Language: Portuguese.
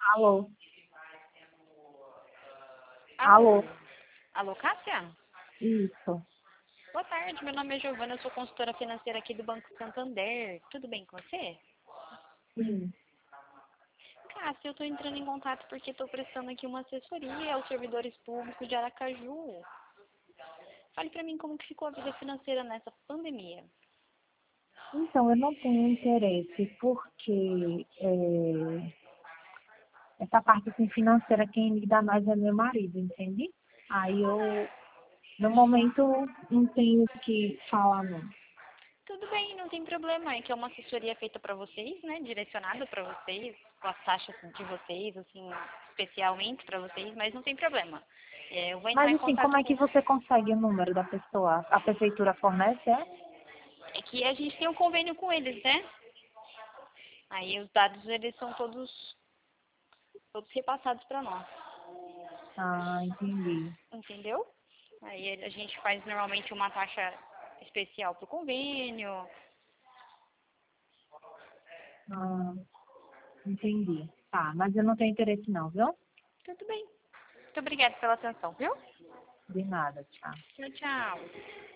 Alô? Alô? Alô? Alô, Cássia? Isso. Boa tarde, meu nome é Giovana, eu sou consultora financeira aqui do Banco Santander. Tudo bem com você? Sim. Cássia, eu estou entrando em contato porque estou prestando aqui uma assessoria aos servidores públicos de Aracaju. Fale para mim como que ficou a vida financeira nessa pandemia. Então, eu não tenho interesse porque essa parte assim, financeira quem me dá mais é meu marido, entende? Aí eu, no momento, não tenho o que falar não. Tudo bem, não tem problema, é que é uma assessoria feita para vocês, né, direcionada para vocês, com as taxas de vocês, assim, especialmente para vocês, mas não tem problema. Eu vou entrar Mas em assim, como contato é com... que você consegue o número da pessoa? A prefeitura fornece, é? É que a gente tem um convênio com eles, né? Aí os dados, eles são todos repassados para nós, Ah, entendi. entendeu? Aí a gente faz normalmente uma taxa especial para o convênio. Ah, entendi. Tá, mas eu não tenho interesse não, viu? Tudo bem. Muito obrigada pela atenção, viu? De nada, tchau. Tchau, tchau.